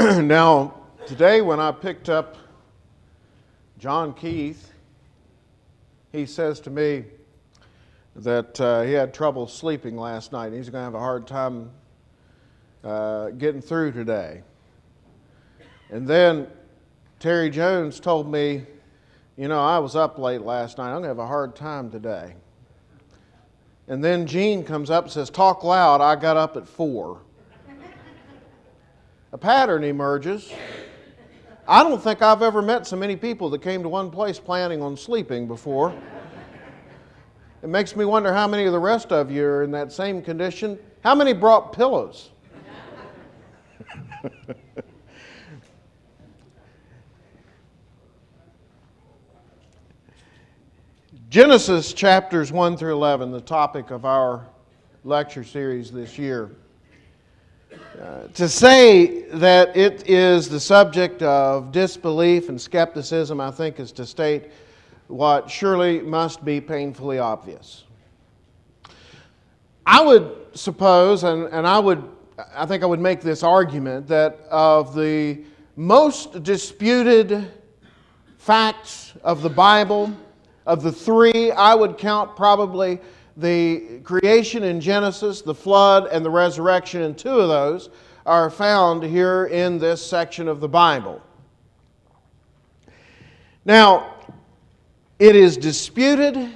Now, today when I picked up John Keith, he says to me that he had trouble sleeping last night. He's going to have a hard time getting through today. And then Terry Jones told me, you know, I was up late last night. I'm going to have a hard time today. And then Gene comes up and says, talk loud. I got up at 4. A pattern emerges. I don't think I've ever met so many people that came to one place planning on sleeping before. It makes me wonder how many of the rest of you are in that same condition. How many brought pillows? Genesis chapters 1 through 11, the topic of our lecture series this year. To say that it is the subject of disbelief and skepticism, I think, is to state what surely must be painfully obvious. I would suppose, and I think I would make this argument, that of the most disputed facts of the Bible, of the three, I would count probably the creation in Genesis, the flood, and the resurrection, and two of those are found here in this section of the Bible. Now, it is disputed,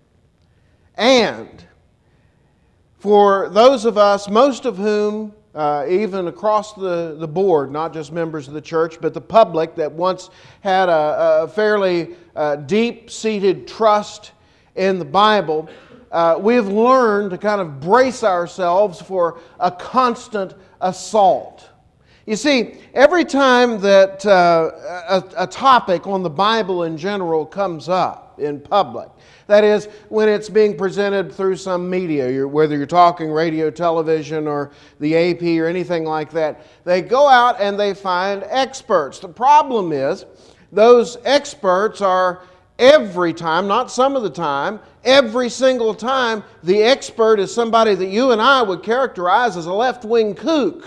and for those of us, most of whom, even across the board, not just members of the church, but the public that once had a fairly deep-seated trust in the Bible, we've learned to kind of brace ourselves for a constant assault. You see, every time that a topic on the Bible in general comes up in public, that is, when it's being presented through some media, whether you're talking radio, television, or the AP or anything like that, they go out and they find experts. The problem is, those experts are every time, not some of the time, every single time, the expert is somebody that you and I would characterize as a left-wing kook.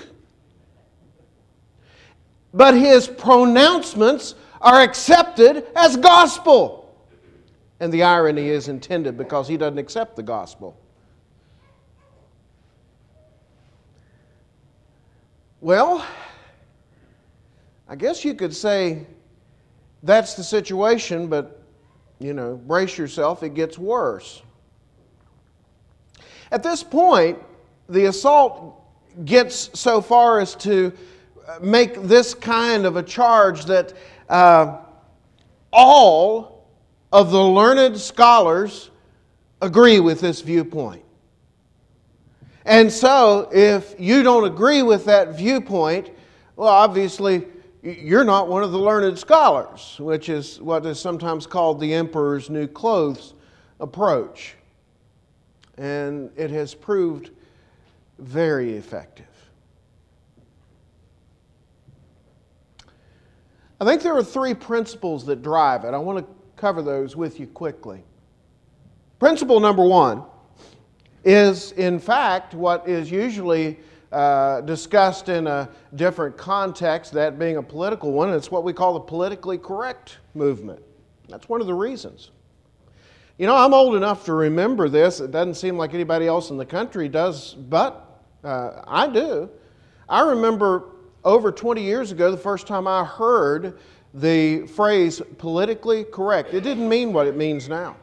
But his pronouncements are accepted as gospel. And the irony is intended because he doesn't accept the gospel. Well, I guess you could say that's the situation, but you know, brace yourself, it gets worse. At this point, the assault gets so far as to make this kind of a charge that all of the learned scholars agree with this viewpoint. And so, if you don't agree with that viewpoint, well, obviously, you're not one of the learned scholars, which is what is sometimes called the emperor's new clothes approach. And it has proved very effective. I think there are 3 principles that drive it. I want to cover those with you quickly. Principle number 1 is, in fact, what is usually discussed in a different context, that being a political one. It's what we call the politically correct movement. That's one of the reasons. You know, I'm old enough to remember this. It doesn't seem like anybody else in the country does, but I do. I remember over 20 years ago, the first time I heard the phrase politically correct. It didn't mean what it means now.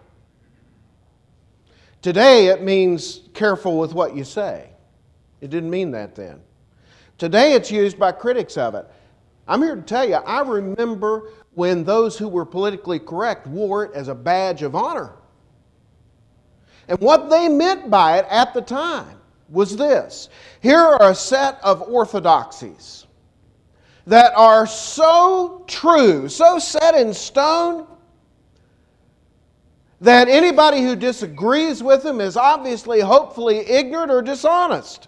Today it means careful with what you say. It didn't mean that then. Today it's used by critics of it. I'm here to tell you, I remember when those who were politically correct wore it as a badge of honor. And what they meant by it at the time was this. Here are a set of orthodoxies that are so true, so set in stone, that anybody who disagrees with them is obviously, hopefully, ignorant or dishonest.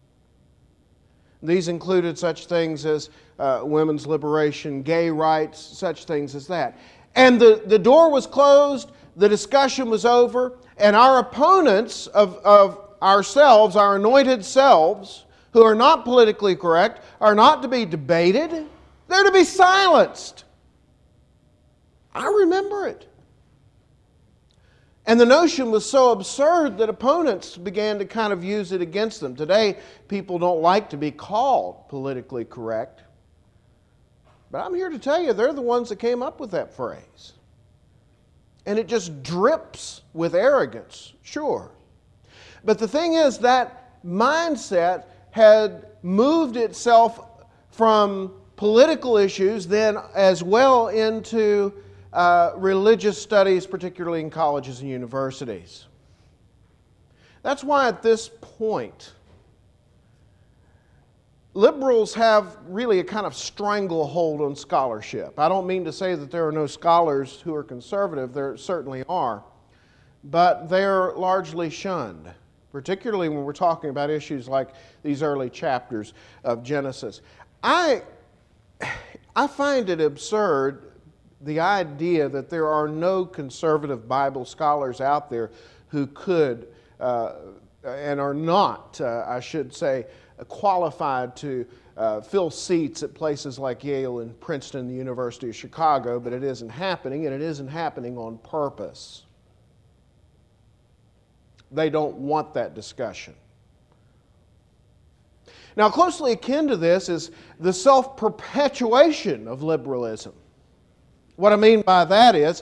These included such things as women's liberation, gay rights, such things as that. And the door was closed, the discussion was over, and our opponents of ourselves, our anointed selves, who are not politically correct are not to be debated. They're to be silenced. I remember it. And the notion was so absurd that opponents began to kind of use it against them. Today, people don't like to be called politically correct. But I'm here to tell you, they're the ones that came up with that phrase. And it just drips with arrogance, sure. But the thing is, that mindset had moved itself from political issues then as well into religious studies, particularly in colleges and universities. That's why at this point, liberals have really a kind of stranglehold on scholarship. I don't mean to say that there are no scholars who are conservative. There certainly are. But they're largely shunned, particularly when we're talking about issues like these early chapters of Genesis. I find it absurd, the idea that there are no conservative Bible scholars out there who could and are not, I should say, qualified to fill seats at places like Yale and Princeton and the University of Chicago, but it isn't happening, and it isn't happening on purpose. They don't want that discussion. Now, closely akin to this is the self-perpetuation of liberalism. What I mean by that is,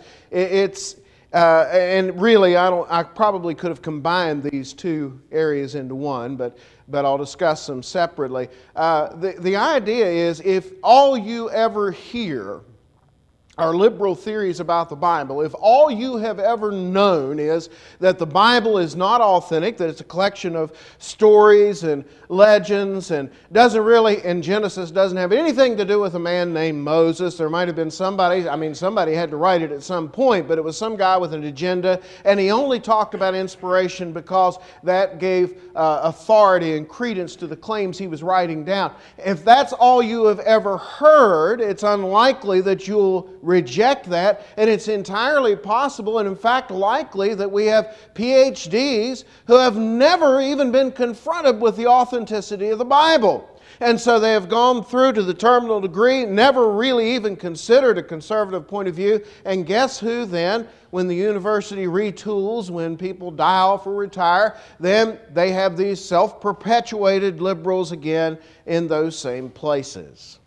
and really I probably could have combined these two areas into one, but I'll discuss them separately. The idea is, if all you ever hear are liberal theories about the Bible, if all you have ever known is that the Bible is not authentic, that it's a collection of stories and legends and in Genesis doesn't have anything to do with a man named Moses. There might have been somebody had to write it at some point, but it was some guy with an agenda, and he only talked about inspiration because that gave authority and credence to the claims he was writing down. If that's all you have ever heard, it's unlikely that you'll reject that, and it's entirely possible, and in fact likely, that we have PhDs who have never even been confronted with the authenticity of the Bible. And so they have gone through to the terminal degree, never really even considered a conservative point of view, and guess who then, when the university retools, when people die off or retire, then they have these self-perpetuated liberals again in those same places.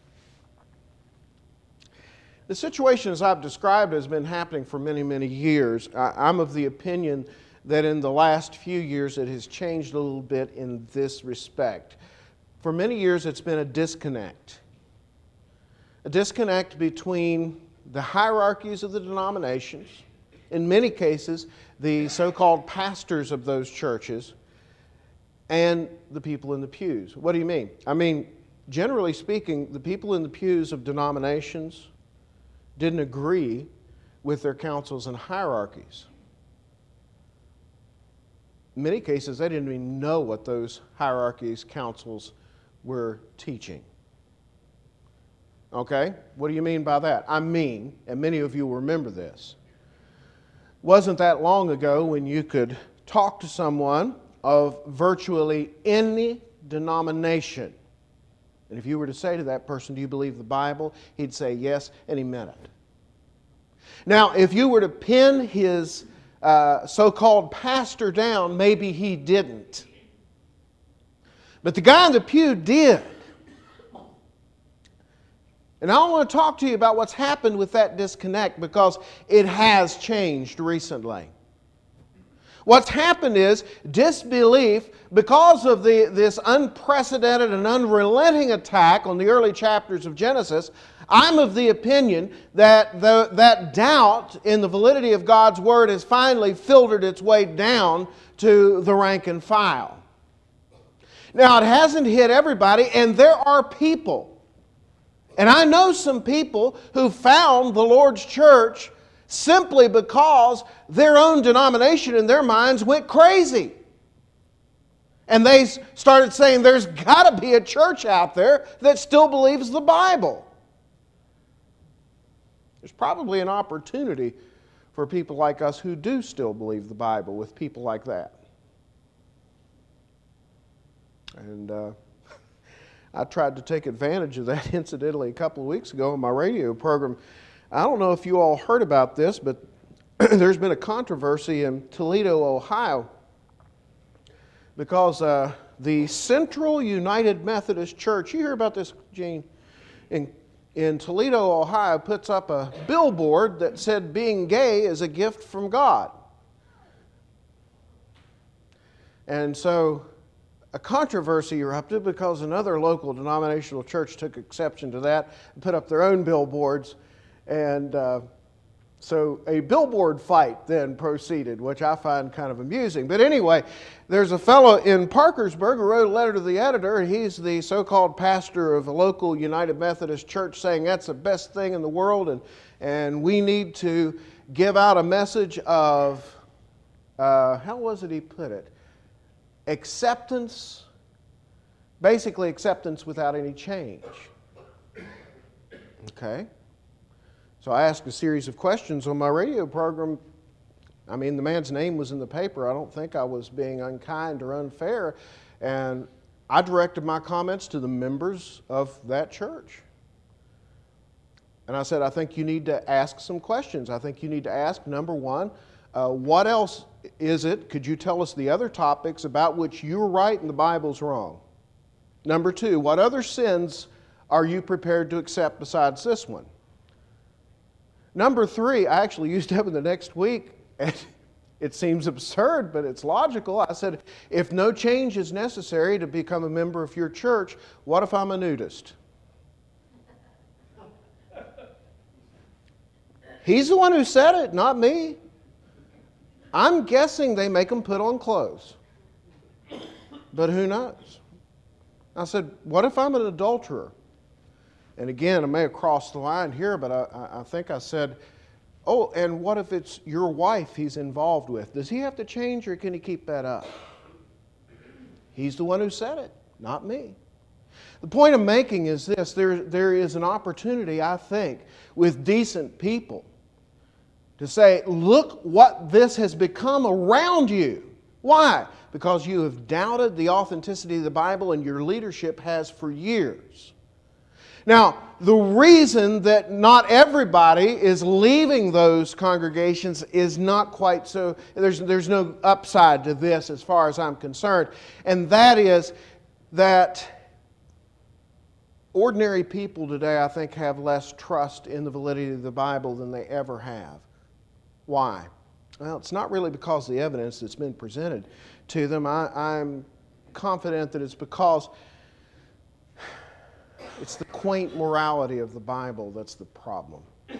The situation, as I've described, has been happening for many, many years. I'm of the opinion that in the last few years it has changed a little bit in this respect. For many years it's been a disconnect between the hierarchies of the denominations, in many cases the so-called pastors of those churches, and the people in the pews. What do you mean? I mean, generally speaking, the people in the pews of denominations didn't agree with their councils and hierarchies. In many cases, they didn't even know what those hierarchies, councils were teaching. Okay? What do you mean by that? I mean, and many of you will remember this, wasn't that long ago when you could talk to someone of virtually any denomination, and if you were to say to that person, do you believe the Bible? He'd say yes, and he meant it. Now, if you were to pin his so-called pastor down, maybe he didn't. But the guy in the pew did. And I want to talk to you about what's happened with that disconnect, because it has changed recently. What's happened is disbelief, because of this unprecedented and unrelenting attack on the early chapters of Genesis. I'm of the opinion that that doubt in the validity of God's Word has finally filtered its way down to the rank and file. Now, it hasn't hit everybody, and there are people, and I know some people who found the Lord's church simply because their own denomination in their minds went crazy. And they started saying there's got to be a church out there that still believes the Bible. There's probably an opportunity for people like us who do still believe the Bible with people like that. And I tried to take advantage of that incidentally a couple of weeks ago on my radio program. I don't know if you all heard about this, but there's been a controversy in Toledo, Ohio, because the Central United Methodist Church, you hear about this, Gene, in Toledo, Ohio, puts up a billboard that said being gay is a gift from God. And so a controversy erupted because another local denominational church took exception to that and put up their own billboards. And so a billboard fight then proceeded, which I find kind of amusing. But anyway, there's a fellow in Parkersburg who wrote a letter to the editor, and he's the so-called pastor of a local United Methodist church, saying that's the best thing in the world, and we need to give out a message of, how was it he put it? Acceptance, basically acceptance without any change. Okay. So I asked a series of questions on my radio program. I mean, the man's name was in the paper. I don't think I was being unkind or unfair. And I directed my comments to the members of that church. And I said, I think you need to ask some questions. I think you need to ask, number one, what else is it? Could you tell us the other topics about which you're right and the Bible's wrong? Number two, what other sins are you prepared to accept besides this one? Number three, I actually used up in the next week, and it seems absurd, but it's logical. I said, if no change is necessary to become a member of your church, what if I'm a nudist? He's the one who said it, not me. I'm guessing they make them put on clothes. But who knows? I said, what if I'm an adulterer? And again, I may have crossed the line here, but I think I said, oh, and what if it's your wife he's involved with? Does he have to change, or can he keep that up? He's the one who said it, not me. The point I'm making is this. There is an opportunity, I think, with decent people to say, look what this has become around you. Why? Because you have doubted the authenticity of the Bible, and your leadership has for years. Now, the reason that not everybody is leaving those congregations is not quite so, there's no upside to this as far as I'm concerned. And that is that ordinary people today, I think, have less trust in the validity of the Bible than they ever have. Why? Well, it's not really because of the evidence that's been presented to them. I'm confident that it's because it's the quaint morality of the Bible that's the problem.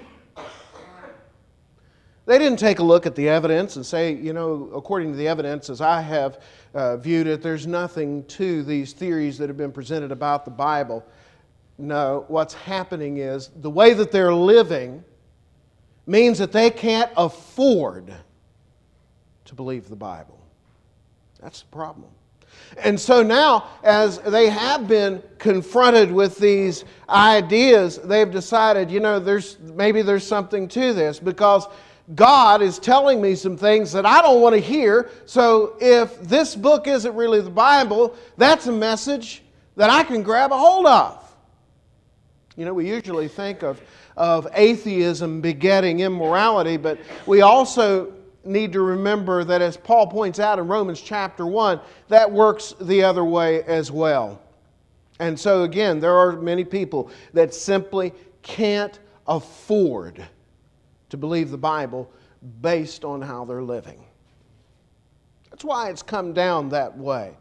They didn't take a look at the evidence and say, you know, according to the evidence as I have viewed it, there's nothing to these theories that have been presented about the Bible. No, what's happening is the way that they're living means that they can't afford to believe the Bible. That's the problem. And so now, as they have been confronted with these ideas, they've decided, you know, maybe there's something to this, because God is telling me some things that I don't want to hear. So if this book isn't really the Bible, that's a message that I can grab a hold of. You know, we usually think of atheism begetting immorality, but we also need to remember that, as Paul points out in Romans chapter 1, that works the other way as well. And so again, there are many people that simply can't afford to believe the Bible based on how they're living. That's why it's come down that way.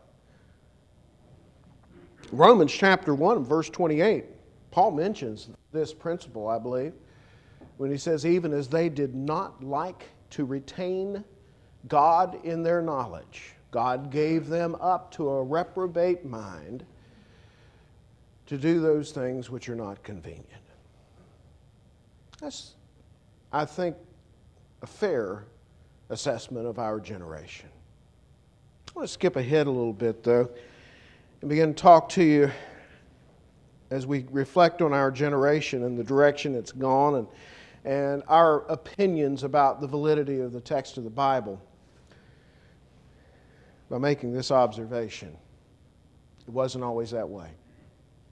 Romans chapter 1, verse 28, Paul mentions this principle, I believe, when he says, even as they did not like to retain God in their knowledge, God gave them up to a reprobate mind to do those things which are not convenient. That's, I think, a fair assessment of our generation. I want to skip ahead a little bit, though, and begin to talk to you as we reflect on our generation and the direction it's gone, and our opinions about the validity of the text of the Bible, by making this observation. It wasn't always that way.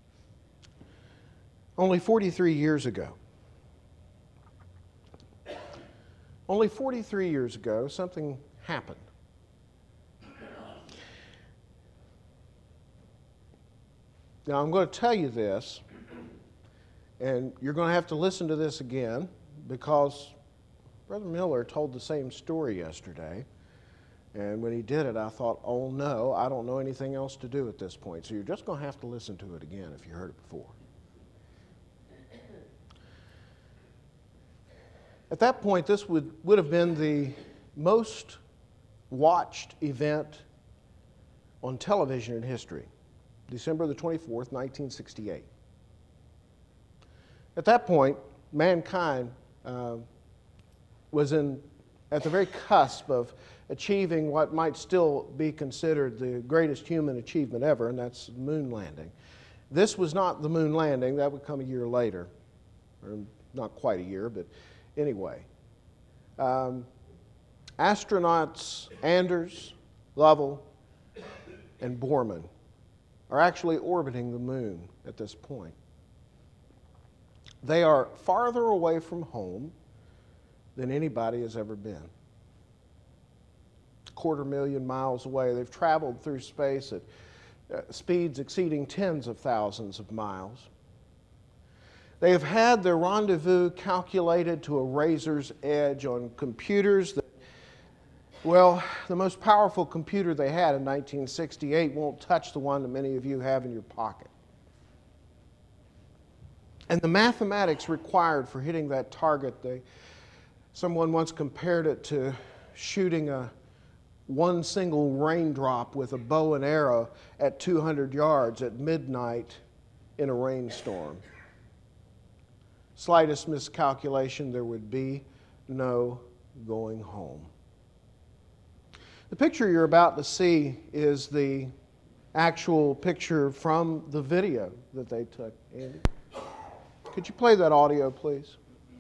Only 43 years ago. Only 43 years ago, something happened. Now, I'm going to tell you this, and you're going to have to listen to this again, because Brother Miller told the same story yesterday. And when he did it, I thought, oh no, I don't know anything else to do at this point. So you're just going to have to listen to it again if you heard it before. At that point, this would have been the most watched event on television in history. December the 24th, 1968. At that point, mankind was at the very cusp of achieving what might still be considered the greatest human achievement ever, and that's the moon landing. This was not the moon landing. That would come a year later, or not quite a year, but anyway. Astronauts Anders, Lovell, and Borman are actually orbiting the moon at this point. They are farther away from home than anybody has ever been. 250,000 miles away. They've traveled through space at speeds exceeding tens of thousands of miles. They have had their rendezvous calculated to a razor's edge on computers that, well, the most powerful computer they had in 1968 won't touch the one that many of you have in your pocket. And the mathematics required for hitting that target, someone once compared it to shooting one single raindrop with a bow and arrow at 200 yards at midnight in a rainstorm. Slightest miscalculation, there would be no going home. The picture you're about to see is the actual picture from the video that they took. Andy, could you play that audio, please?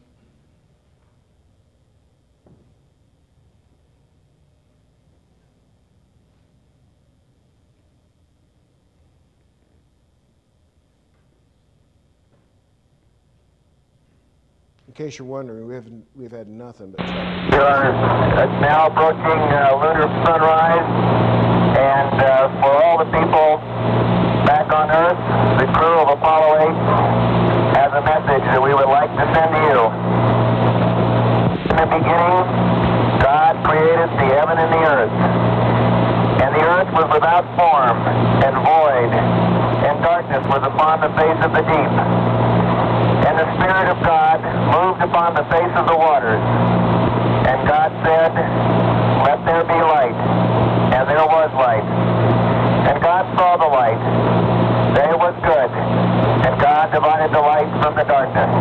In case you're wondering, we've had nothing but trouble. We are now approaching lunar sunrise, and for all the people back on Earth, the crew of Apollo 8 has a message that we would like to send to you. In the beginning, God created the heaven and the earth. And the earth was without form and void, and darkness was upon the face of the deep. And the Spirit of God moved upon the face of the waters. And God said, "Let there be light." And there was light. And God saw the light, that it was good. And God divided the light from the darkness.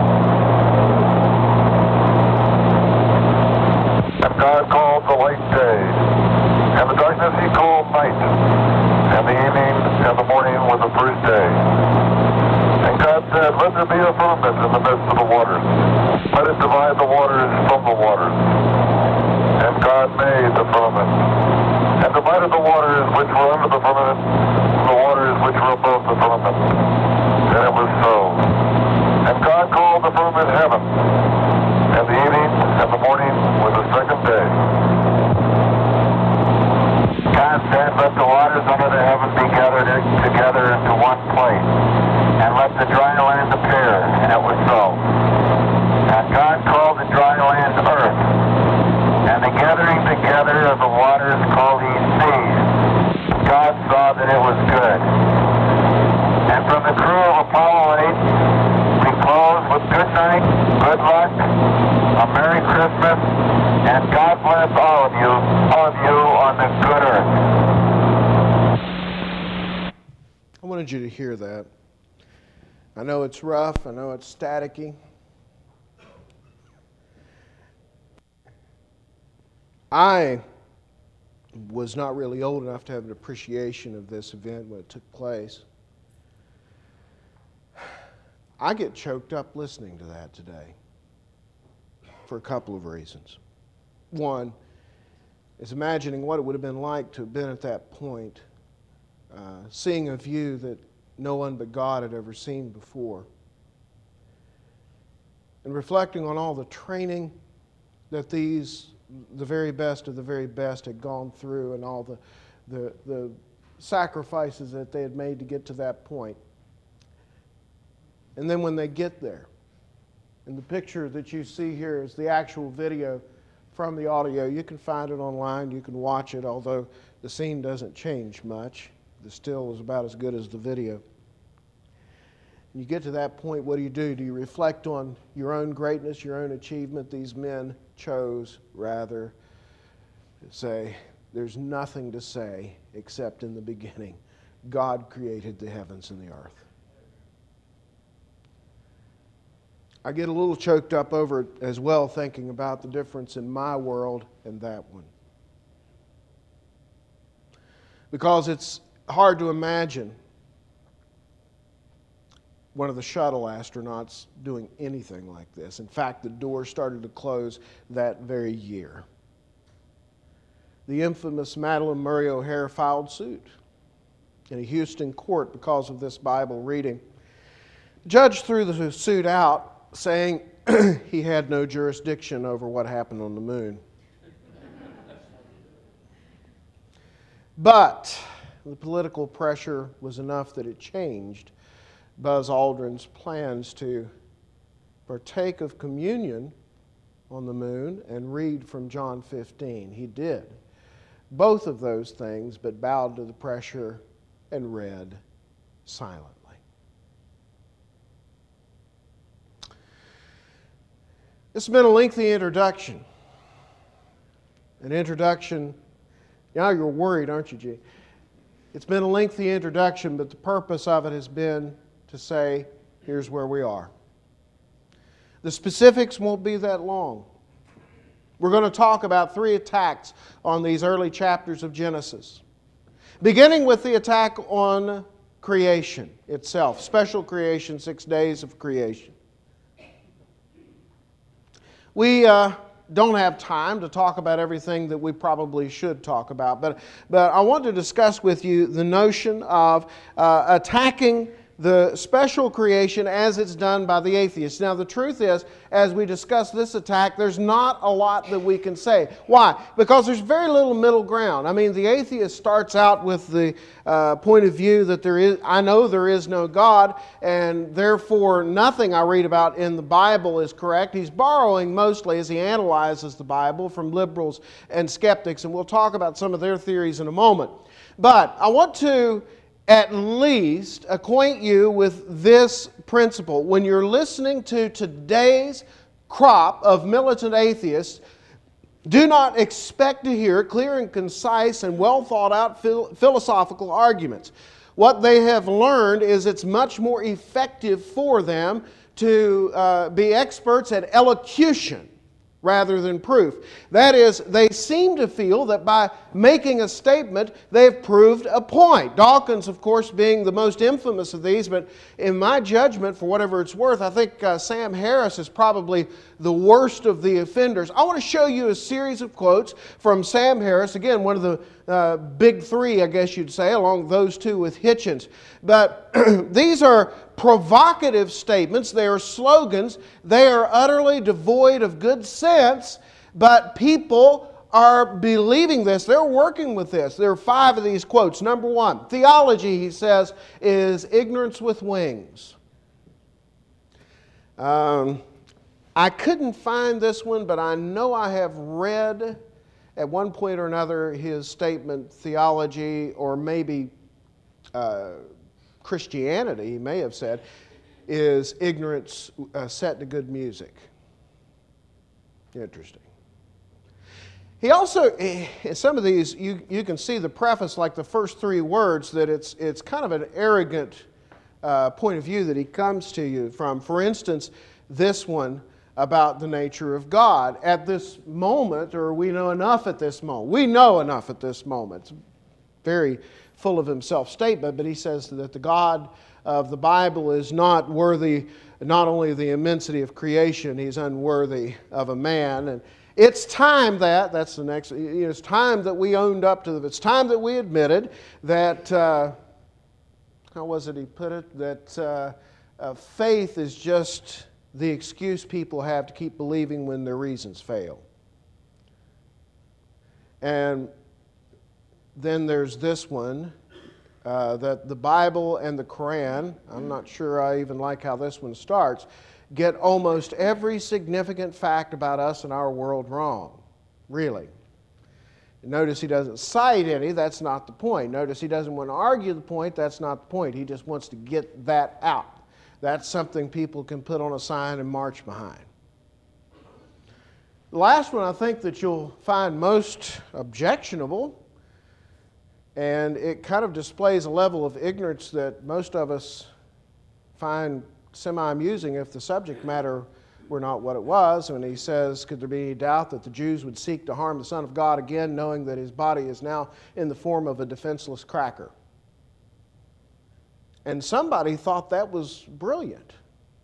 And God called the light day, and the darkness he called night. And the evening and the morning was the first day. And God said, "Let there be a firmament in the midst of the waters. Let it divide the waters from the waters." And God made the firmament, and divided the waters which were under the firmament from the waters which were above the firmament. And it was so. And God called the firmament heaven. And the evening and the morning was the second day. God said, "Let the waters under the heaven be gathered together into one place, and let the dry land appear." And it was so. And God called the dry land earth, and the gathering together of the waters called he seas. God saw that it was good. And from the crew of Apollo 8, we close with good night, good luck, a Merry Christmas, and God bless all of you on the good earth. I wanted you to hear that. I know it's rough. I know it's staticky. I was not really old enough to have an appreciation of this event when it took place. I get choked up listening to that today for a couple of reasons. One is imagining what it would have been like to have been at that point, seeing a view that no one but God had ever seen before. and reflecting on all the training that the very best of the very best had gone through, and all the sacrifices that they had made to get to that point. And then when they get there, and the picture that you see here is the actual video from the audio. You can find it online, you can watch it, although the scene doesn't change much. The still is about as good as the video. And you get to that point, what do? Do you reflect on your own greatness, your own achievement? These men chose rather to say, there's nothing to say except in the beginning, God created the heavens and the earth. I get a little choked up over it as well, thinking about the difference in my world and that one. Because it's hard to imagine one of the shuttle astronauts doing anything like this. In fact, the doors started to close that very year. The infamous Madalyn Murray O'Hair filed suit in a Houston court because of this Bible reading. The judge threw the suit out, saying he had no jurisdiction over what happened on the moon. But the political pressure was enough that it changed Buzz Aldrin's plans to partake of communion on the moon and read from John 15. He did both of those things, but bowed to the pressure and read silently. It's been a lengthy introduction. An introduction, now you're worried, aren't you, G? It's been a lengthy introduction, but the purpose of it has been to say, here's where we are. The specifics won't be that long. We're going to talk about 3 attacks on these early chapters of Genesis. Beginning with the attack on creation itself, special creation, 6 days of creation. We don't have time to talk about everything that we probably should talk about, but I want to discuss with you the notion of attacking the special creation as it's done by the atheists. Now, the truth is, as we discuss this attack, there's not a lot that we can say. Why? Because there's very little middle ground. I mean, the atheist starts out with the point of view that I know there is no God, and therefore nothing I read about in the Bible is correct. He's borrowing mostly, as he analyzes the Bible, from liberals and skeptics, and we'll talk about some of their theories in a moment. But I want to at least acquaint you with this principle. When you're listening to today's crop of militant atheists, do not expect to hear clear and concise and well thought out philosophical arguments. What they have learned is it's much more effective for them to be experts at elocution rather than proof. That is, they seem to feel that by making a statement, they've proved a point. Dawkins, of course, being the most infamous of these, but in my judgment, for whatever it's worth, I think Sam Harris is probably the worst of the offenders. I want to show you a series of quotes from Sam Harris, again, one of the big 3, I guess you'd say, along those 2 with Hitchens. But these are provocative statements. They are slogans. They are utterly devoid of good sense, but people are believing this. They're working with this. There are 5 of these quotes. Number 1, theology, he says, is ignorance with wings. I couldn't find this one, but I know I have read at one point or another his statement, theology, or maybe Christianity, he may have said, is ignorance set to good music. Interesting. He also, in some of these, you can see the preface, like the first 3 words, that it's kind of an arrogant point of view that he comes to you from. For instance, this one about the nature of God. At this moment, or we know enough at this moment. We know enough at this moment. It's a very full of himself statement, but he says that the God of the Bible is not worthy, not only the immensity of creation, he's unworthy of a man. And it's time that's the next, it's time that we owned up to, it's time that we admitted that, how was it he put it, that faith is just the excuse people have to keep believing when their reasons fail. And then there's this one, that the Bible and the Quran, I'm not sure I even like how this one starts, get almost every significant fact about us and our world wrong. Really. Notice he doesn't cite any, that's not the point. Notice he doesn't want to argue the point, that's not the point. He just wants to get that out. That's something people can put on a sign and march behind. The last one I think that you'll find most objectionable, and it kind of displays a level of ignorance that most of us find semi-amusing if the subject matter were not what it was. When he says, could there be any doubt that the Jews would seek to harm the Son of God again, knowing that his body is now in the form of a defenseless cracker? And somebody thought that was brilliant.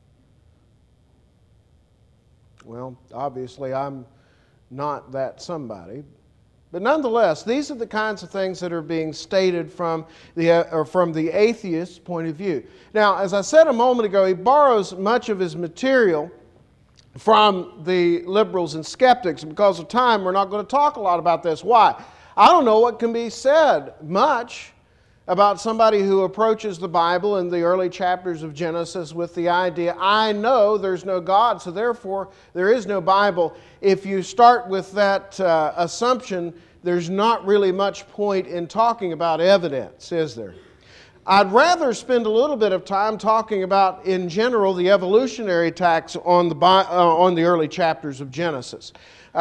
Well, obviously I'm not that somebody. But nonetheless, these are the kinds of things that are being stated from the atheist's point of view. Now, as I said a moment ago, he borrows much of his material from the liberals and skeptics. And because of time, we're not going to talk a lot about this. Why? I don't know what can be said much about somebody who approaches the Bible in the early chapters of Genesis with the idea, I know there's no God, so therefore there is no Bible. If you start with that assumption, there's not really much point in talking about evidence, is there? I'd rather spend a little bit of time talking about, in general, the evolutionary attacks on the early chapters of Genesis.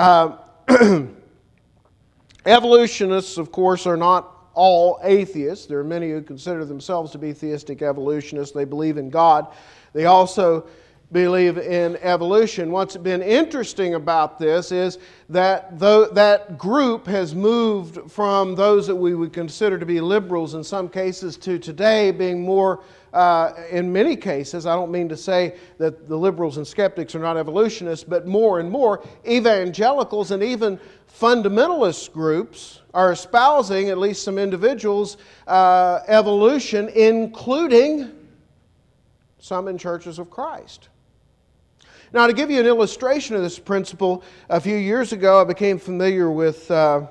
Evolutionists, of course, are not all atheists. There are many who consider themselves to be theistic evolutionists. They believe in God. They also believe in evolution. What's been interesting about this is that that group has moved from those that we would consider to be liberals in some cases to today being more, in many cases, I don't mean to say that the liberals and skeptics are not evolutionists, but more and more evangelicals and even fundamentalist groups are espousing, at least some individuals, evolution, including some in churches of Christ. Now, to give you an illustration of this principle, a few years ago I became familiar with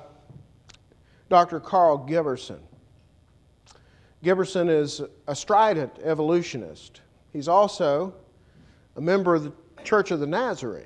Dr. Carl Giberson. Giberson is a strident evolutionist. He's also a member of the Church of the Nazarene.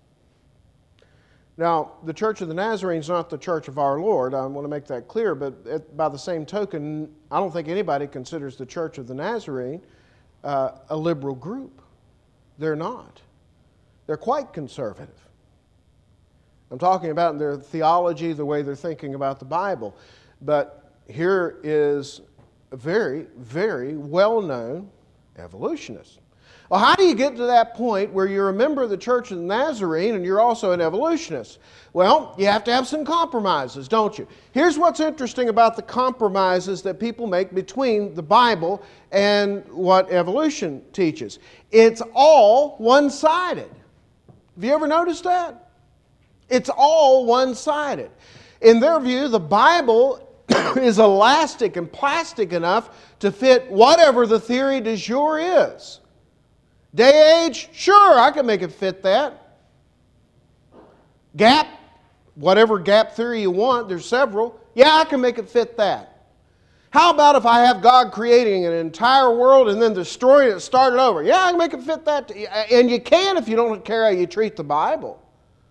Now, the Church of the Nazarene is not the Church of our Lord. I want to make that clear, but by the same token, I don't think anybody considers the Church of the Nazarene a liberal group. They're not. They're quite conservative. I'm talking about their theology, the way they're thinking about the Bible. But here is a very, very well-known evolutionist. Well, how do you get to that point where you're a member of the Church of the Nazarene and you're also an evolutionist? Well, you have to have some compromises, don't you? Here's what's interesting about the compromises that people make between the Bible and what evolution teaches. It's all one-sided. Have you ever noticed that? It's all one-sided. In their view, the Bible is elastic and plastic enough to fit whatever the theory du jour is. Day age, sure, I can make it fit that. Gap, whatever gap theory you want, there's several. Yeah, I can make it fit that. How about if I have God creating an entire world and then destroying it, start it over? Yeah, I can make it fit that. And you can if you don't care how you treat the Bible.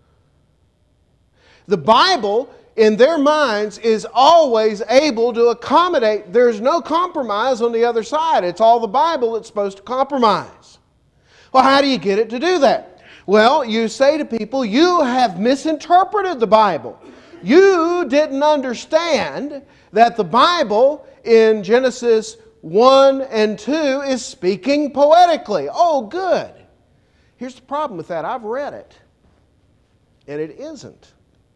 The Bible, in their minds, is always able to accommodate. There's no compromise on the other side. It's all the Bible that's supposed to compromise. Well, how do you get it to do that? Well, you say to people, you have misinterpreted the Bible. You didn't understand that the Bible in Genesis 1 and 2 is speaking poetically. Oh, good. Here's the problem with that. I've read it, and it isn't.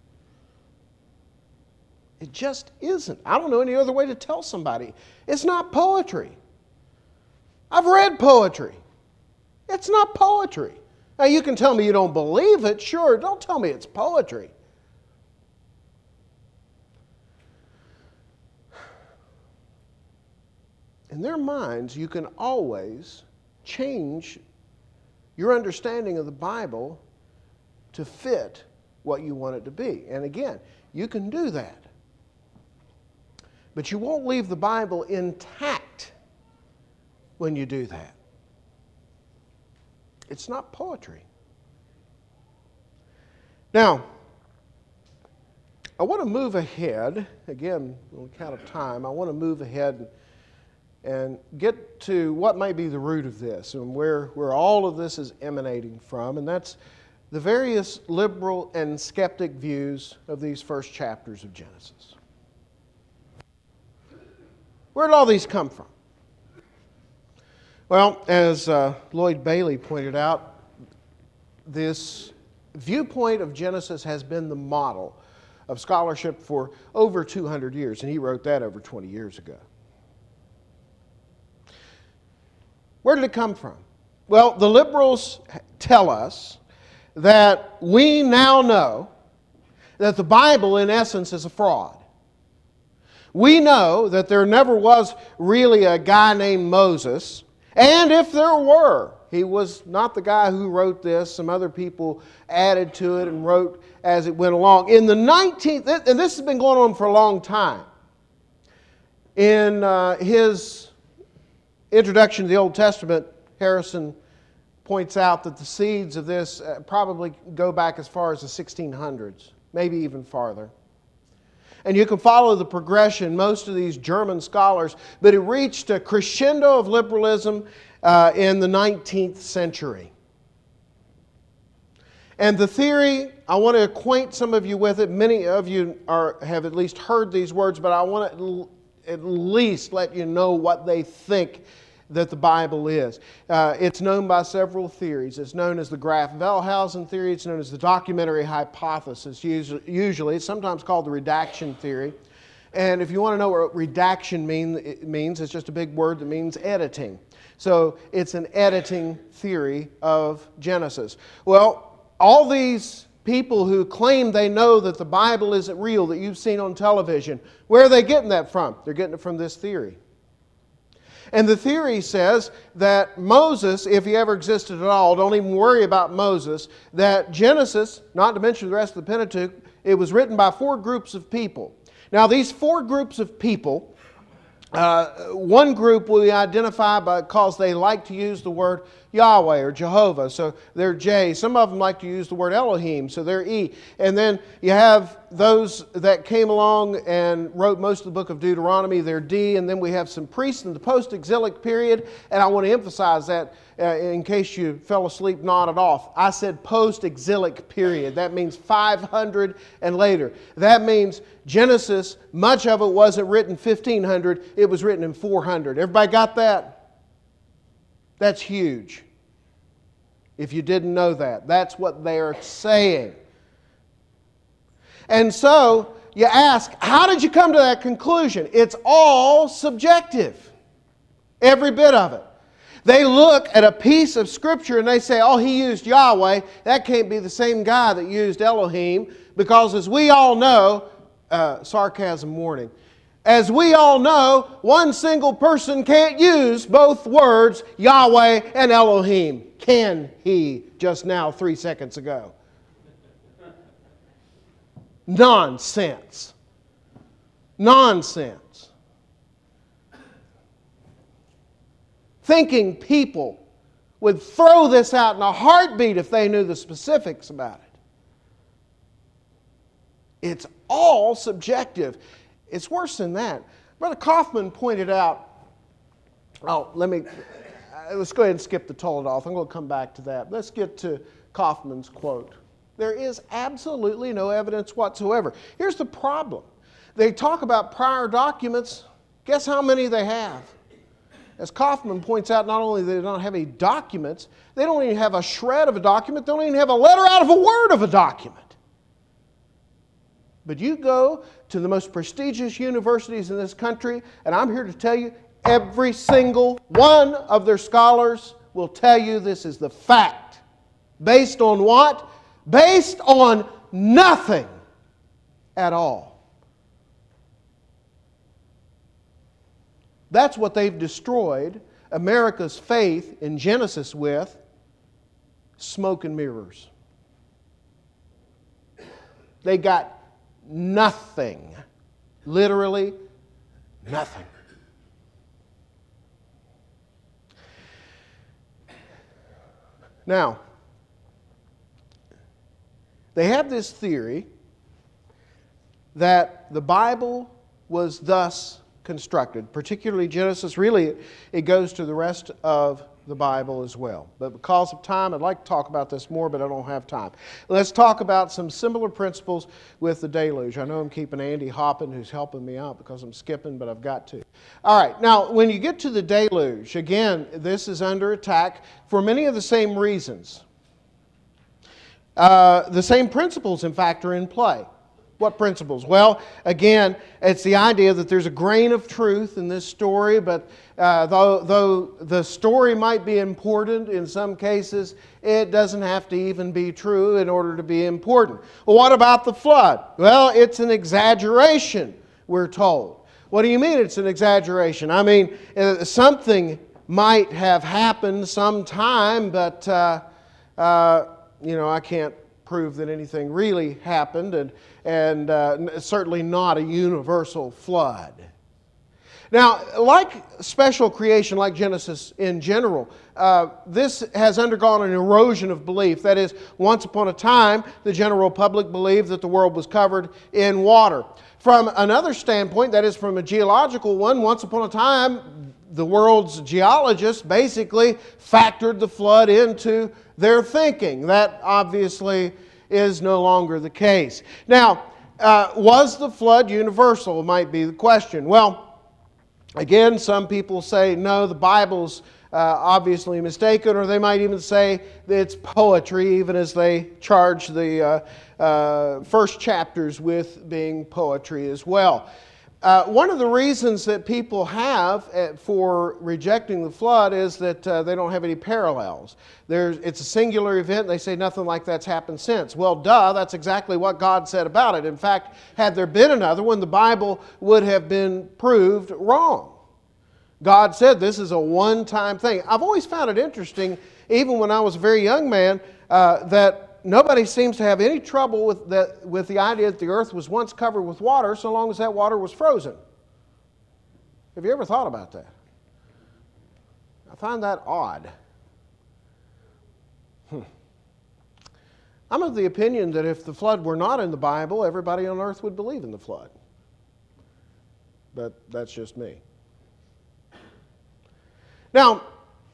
It just isn't. I don't know any other way to tell somebody. It's not poetry. I've read poetry. It's not poetry. Now, you can tell me you don't believe it. Sure, don't tell me it's poetry. In their minds, you can always change your understanding of the Bible to fit what you want it to be. And again, you can do that. But you won't leave the Bible intact when you do that. It's not poetry. Now, I want to move ahead. Again, on account of time, I want to move ahead and get to what may be the root of this and where all of this is emanating from, and that's the various liberal and skeptic views of these first chapters of Genesis. Where did all these come from? Well, as Lloyd Bailey pointed out, this viewpoint of Genesis has been the model of scholarship for over 200 years, and he wrote that over 20 years ago. Where did it come from? Well, the liberals tell us that we now know that the Bible, in essence, is a fraud. We know that there never was really a guy named Moses, and if there were, he was not the guy who wrote this. Some other people added to it and wrote as it went along. In the 19th, and this has been going on for a long time, in his introduction to the Old Testament, Harrison points out that the seeds of this probably go back as far as the 1600s, maybe even farther. And you can follow the progression, most of these German scholars, but it reached a crescendo of liberalism in the 19th century. And the theory, I want to acquaint some of you with it. Many of you have at least heard these words, but I want to at least let you know what they think that the Bible is. It's known by several theories. It's known as the Graf-Wellhausen theory. It's known as the documentary hypothesis. Usually, it's sometimes called the redaction theory. And if you want to know what redaction means, it's just a big word that means editing. So it's an editing theory of Genesis. Well, all these people who claim they know that the Bible isn't real, that you've seen on television, where are they getting that from? They're getting it from this theory. And the theory says that Moses, if he ever existed at all, don't even worry about Moses, that Genesis, not to mention the rest of the Pentateuch, it was written by 4 groups of people. Now these 4 groups of people, one group we identify because they like to use the word Yahweh or Jehovah, so they're J. Some of them like to use the word Elohim, so they're E. And then you have those that came along and wrote most of the book of Deuteronomy, they're D. And then we have some priests in the post-exilic period, and I want to emphasize that in case you fell asleep, nodded off. I said post-exilic period. That means 500 and later. That means Genesis, much of it wasn't written 1500, it was written in 400. Everybody got that? That's huge. If you didn't know that, that's what they're saying. And so you ask, how did you come to that conclusion? It's all subjective. Every bit of it. They look at a piece of Scripture and they say, oh, he used Yahweh. That can't be the same guy that used Elohim. Because as we all know, sarcasm warning, as we all know, one single person can't use both words, Yahweh and Elohim. Can he just now 3 seconds ago? Nonsense. Nonsense. Thinking people would throw this out in a heartbeat if they knew the specifics about it. It's all subjective. It's worse than that. Brother Kaufman pointed out, let's go ahead and skip the Toledoth. I'm going to come back to that. Let's get to Kaufman's quote. There is absolutely no evidence whatsoever. Here's the problem. They talk about prior documents. Guess how many they have? As Kaufman points out, not only do they not have any documents, they don't even have a shred of a document. They don't even have a letter out of a word of a document. But you go to the most prestigious universities in this country, and I'm here to tell you, every single one of their scholars will tell you this is the fact. Based on what? Based on nothing at all. That's what they've destroyed America's faith in Genesis with. smoke and mirrors. They got nothing. Literally nothing. Now, they have this theory that the Bible was thus constructed, particularly Genesis. Really, it goes to the rest of the Bible as well. But because of time, I'd like to talk about this more, but I don't have time. Let's talk about some similar principles with the deluge. I know I'm keeping Andy hopping, who's helping me out because I'm skipping, but I've got to. All right, now when you get to the deluge, again, this is under attack for many of the same reasons. The same principles, in fact, are in play. What principles? Well, again, it's the idea that there's a grain of truth in this story, but though the story might be important in some cases, it doesn't have to even be true in order to be important. Well, what about the flood? Well, it's an exaggeration, we're told. What do you mean it's an exaggeration? I mean, something might have happened sometime, but I can't prove that anything really happened, and certainly not a universal flood. Now, like special creation, like Genesis in general, this has undergone an erosion of belief. That is, once upon a time, the general public believed that the world was covered in water. From another standpoint, that is from a geological one, once upon a time, the world's geologists basically factored the flood into their thinking. That obviously is no longer the case. Now, was the flood universal, might be the question. Well, again, some people say, no, the Bible's obviously mistaken, or they might even say that it's poetry, even as they charge the first chapters with being poetry as well. One of the reasons that people have for rejecting the flood is that they don't have any parallels. It's a singular event. They say nothing like that's happened since. Well, duh, that's exactly what God said about it. In fact, had there been another one, the Bible would have been proved wrong. God said this is a one-time thing. I've always found it interesting, even when I was a very young man, that nobody seems to have any trouble with the idea that the earth was once covered with water so long as that water was frozen. Have you ever thought about that? I find that odd. I'm of the opinion that if the flood were not in the Bible, everybody on earth would believe in the flood. But that's just me. Now,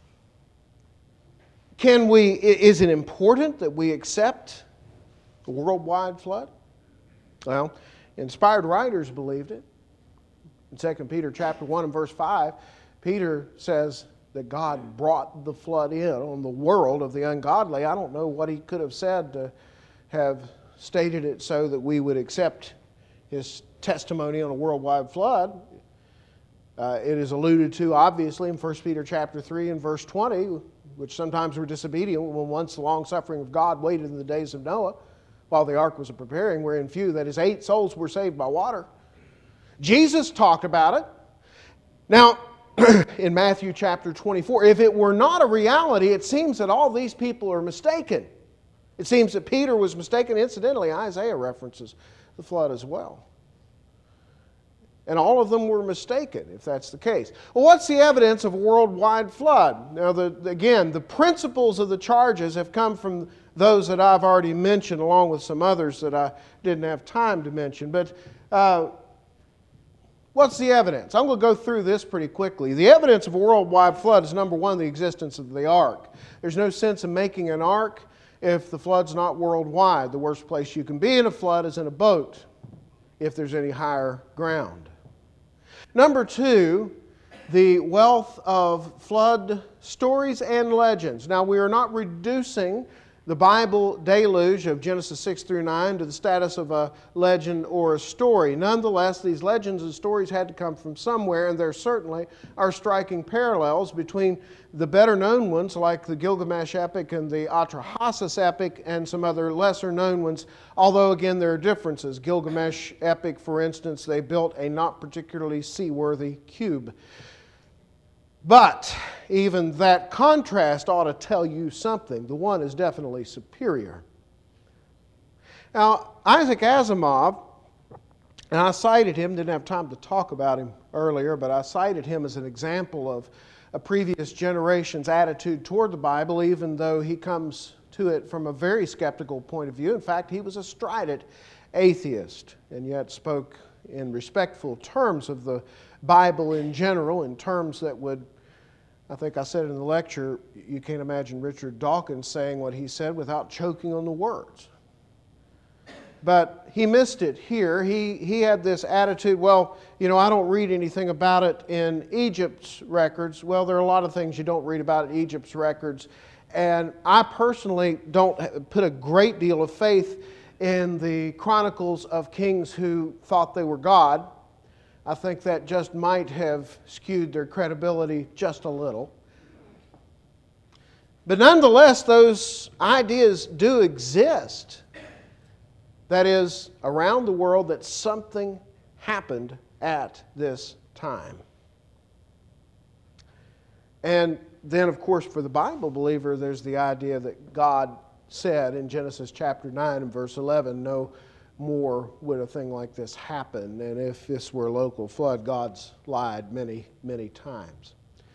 is it important that we accept a worldwide flood? Well, inspired writers believed it. In 2 Peter chapter 1 and verse 5, Peter says that God brought the flood in on the world of the ungodly. I don't know what he could have said to have stated it so that we would accept his testimony on a worldwide flood. It is alluded to, obviously, in 1 Peter chapter 3 and verse 20, which sometimes were disobedient when once the long-suffering of God waited in the days of Noah while the ark was preparing, wherein few, that is 8 souls, were saved by water. Jesus talked about it. Now, in Matthew chapter 24, if it were not a reality, it seems that all these people are mistaken. It seems that Peter was mistaken. Incidentally, Isaiah references the flood as well. And all of them were mistaken, if that's the case. Well, what's the evidence of a worldwide flood? Now, again, the principles of the charges have come from those that I've already mentioned, along with some others that I didn't have time to mention. But what's the evidence? I'm going to go through this pretty quickly. The evidence of a worldwide flood is, number one, the existence of the ark. There's no sense in making an ark if the flood's not worldwide. The worst place you can be in a flood is in a boat, if there's any higher ground. Number two, the wealth of flood stories and legends. Now, we are not reducing the Bible deluge of Genesis 6 through 9 to the status of a legend or a story. Nonetheless, these legends and stories had to come from somewhere, and there certainly are striking parallels between the better-known ones like the Gilgamesh epic and the Atrahasis epic and some other lesser-known ones, although, again, there are differences. Gilgamesh epic, for instance, they built a not particularly seaworthy cube. But even that contrast ought to tell you something. The one is definitely superior. Now, Isaac Asimov, and I cited him, didn't have time to talk about him earlier, but I cited him as an example of a previous generation's attitude toward the Bible, even though he comes to it from a very skeptical point of view. In fact, he was a strident atheist, and yet spoke in respectful terms of the Bible in general, in terms that would, I think I said in the lecture, you can't imagine Richard Dawkins saying what he said without choking on the words. But he missed it here. He had this attitude, well, I don't read anything about it in Egypt's records. Well, there are a lot of things you don't read about in Egypt's records. And I personally don't put a great deal of faith in the chronicles of kings who thought they were God. I think that just might have skewed their credibility just a little. But nonetheless, those ideas do exist. That is, around the world, that something happened at this time. And then, of course, for the Bible believer, there's the idea that God said in Genesis chapter 9 and verse 11, no more would a thing like this happen. And if this were a local flood, God's lied many, many times.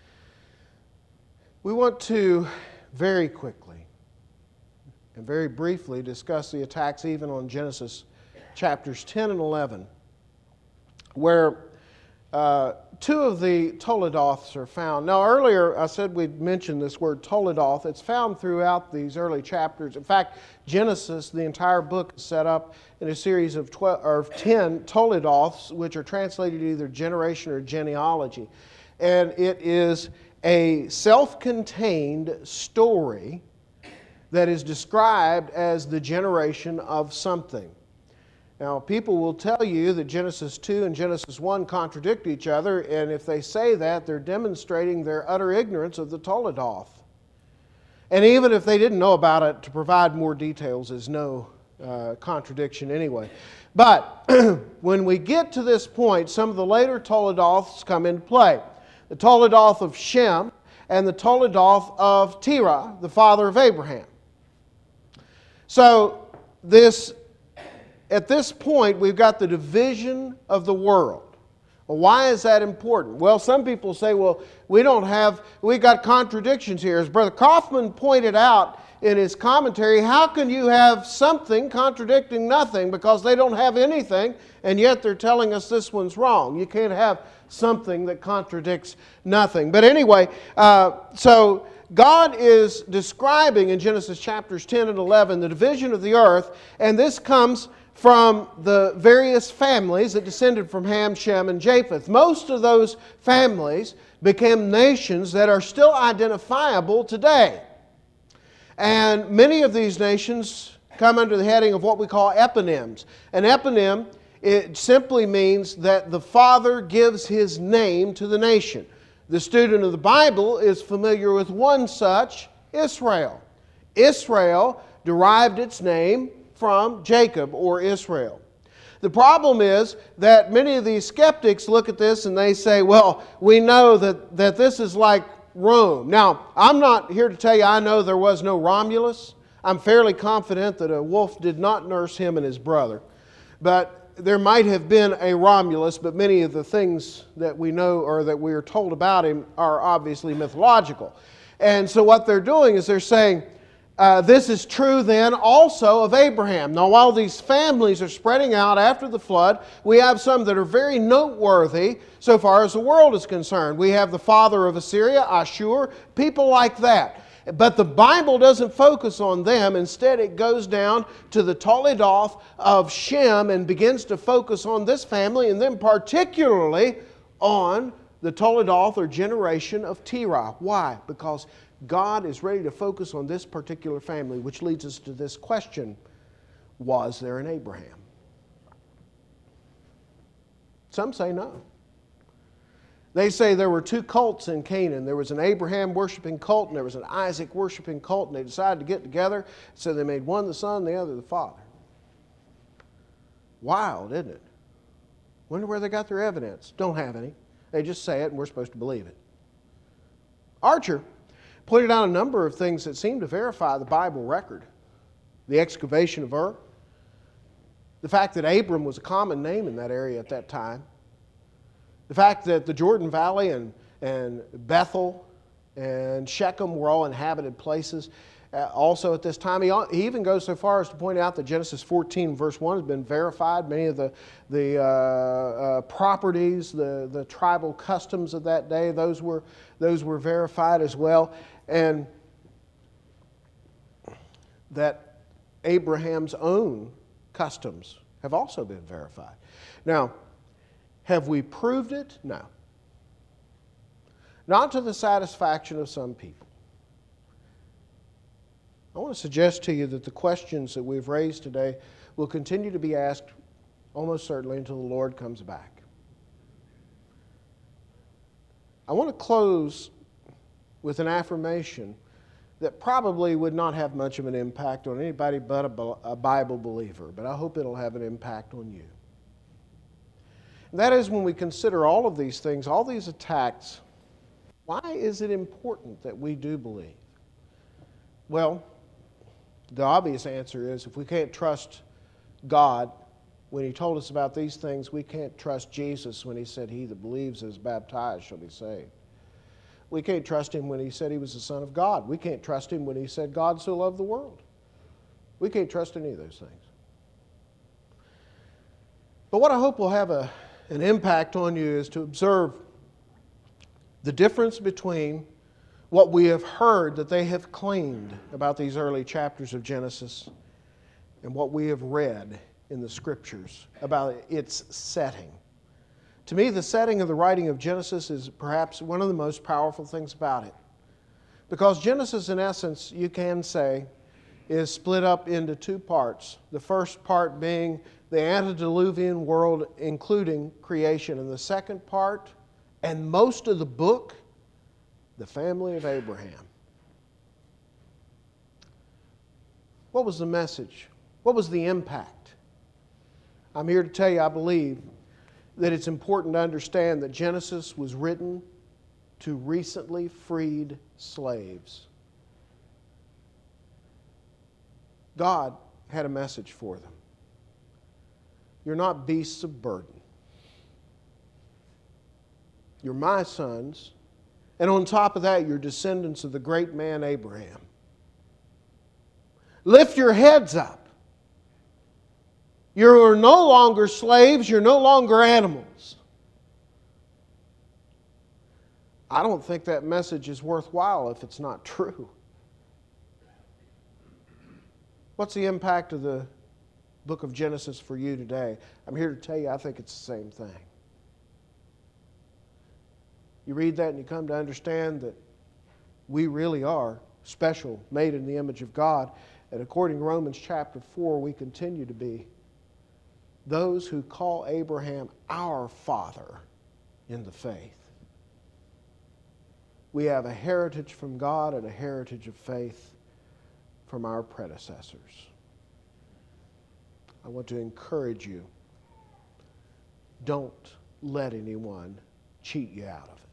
We want to very quickly and very briefly discuss the attacks even on Genesis chapters 10 and 11, where two of the Toledoths are found. Now, earlier I said we'd mentioned this word Toledoth. It's found throughout these early chapters. In fact, Genesis, the entire book, is set up in a series of 10 Toledoths, which are translated either generation or genealogy. And it is a self-contained story that is described as the generation of something. Now, people will tell you that Genesis 2 and Genesis 1 contradict each other, and if they say that, they're demonstrating their utter ignorance of the Toledoth. And even if they didn't know about it, to provide more details is no contradiction anyway. But when we get to this point, some of the later Toledoths come into play. The Toledoth of Shem and the Toledoth of Terah, the father of Abraham. So at this point, we've got the division of the world. Well, why is that important? Well, some people say, well, we got contradictions here. As Brother Kaufman pointed out in his commentary, how can you have something contradicting nothing because they don't have anything, and yet they're telling us this one's wrong? You can't have something that contradicts nothing. But anyway, so God is describing in Genesis chapters 10 and 11 the division of the earth, and this comes from the various families that descended from Ham, Shem, and Japheth. Most of those families became nations that are still identifiable today. And many of these nations come under the heading of what we call eponyms. An eponym, it simply means that the father gives his name to the nation. The student of the Bible is familiar with one such, Israel. Israel derived its name from Jacob or Israel. The problem is that many of these skeptics look at this and they say, well, we know that this is like Rome. Now, I'm not here to tell you I know there was no Romulus. I'm fairly confident that a wolf did not nurse him and his brother. But there might have been a Romulus, but many of the things that we know or that we are told about him are obviously mythological. And so what they're doing is they're saying, this is true then also of Abraham. Now, while these families are spreading out after the flood, we have some that are very noteworthy so far as the world is concerned. We have the father of Assyria, Ashur, people like that. But the Bible doesn't focus on them. Instead, it goes down to the Toledoth of Shem and begins to focus on this family, and then particularly on the Toledoth or generation of Terah. Why? Because God is ready to focus on this particular family, which leads us to this question: was there an Abraham? Some say no. They say there were two cults in Canaan. There was an Abraham worshiping cult and there was an Isaac worshiping cult, and they decided to get together, so they made one the son, the other the father. Wild, isn't it? Wonder where they got their evidence. Don't have any. They just say it and we're supposed to believe it. Archer pointed out a number of things that seem to verify the Bible record. The excavation of Ur, the fact that Abram was a common name in that area at that time, the fact that the Jordan Valley and Bethel and Shechem were all inhabited places also at this time. He even goes so far as to point out that Genesis 14 verse 1 has been verified. Many of the properties, the tribal customs of that day, those were verified as well. And that Abraham's own customs have also been verified. Now, have we proved it? No. Not to the satisfaction of some people. I want to suggest to you that the questions that we've raised today will continue to be asked almost certainly until the Lord comes back. I want to close with an affirmation that probably would not have much of an impact on anybody but a Bible believer, but I hope it'll have an impact on you. And that is, when we consider all of these things, all these attacks, why is it important that we do believe? Well, the obvious answer is, if we can't trust God when He told us about these things, we can't trust Jesus when He said, "He that believes and is baptized shall be saved." We can't trust Him when He said He was the Son of God. We can't trust Him when He said God so loved the world. We can't trust any of those things. But what I hope will have an impact on you is to observe the difference between what we have heard that they have claimed about these early chapters of Genesis and what we have read in the Scriptures about its setting. To me, the setting of the writing of Genesis is perhaps one of the most powerful things about it. Because Genesis, in essence, you can say, is split up into two parts. The first part being the antediluvian world, including creation. And the second part, and most of the book, the family of Abraham. What was the message? What was the impact? I'm here to tell you, I believe that it's important to understand that Genesis was written to recently freed slaves. God had a message for them. You're not beasts of burden. You're my sons. And on top of that, you're descendants of the great man Abraham. Lift your heads up. You're no longer slaves. You're no longer animals. I don't think that message is worthwhile if it's not true. What's the impact of the book of Genesis for you today? I'm here to tell you, I think it's the same thing. You read that and you come to understand that we really are special, made in the image of God. And according to Romans chapter 4, we continue to be those who call Abraham our father in the faith. We have a heritage from God and a heritage of faith from our predecessors. I want to encourage you, don't let anyone cheat you out of it.